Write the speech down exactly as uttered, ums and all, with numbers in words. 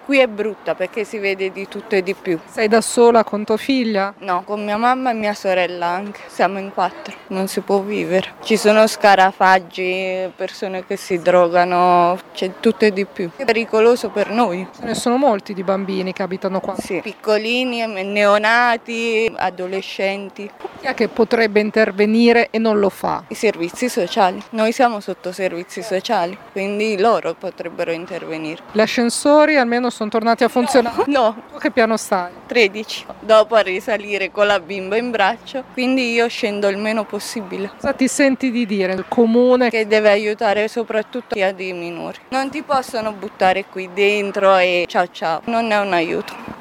Qui è brutta perché si vede di tutto e di più. Sei da sola con tua figlia? No, con mia mamma e mia sorella anche. Siamo in quattro, non si può vivere. Ci sono scarafaggi, persone che si drogano, c'è tutto e di più. È pericoloso per noi. Ce ne sono molti di bambini che abitano qua. Sì, piccolini, neonati, adolescenti. Chi è che potrebbe intervenire e non lo fa? I servizi sociali. Noi siamo sotto servizi sociali, quindi loro potrebbero intervenire. Gli ascensori almeno sono tornati a funzionare? No, Tu che piano stai? tredici. Dopo a risalire con la bimba in braccio, quindi io scendo il meno possibile. Cosa ti senti di dire? Il comune Che deve aiutare soprattutto chi ha dei minori. Non ti possono buttare qui dentro e ciao ciao, non è un aiuto.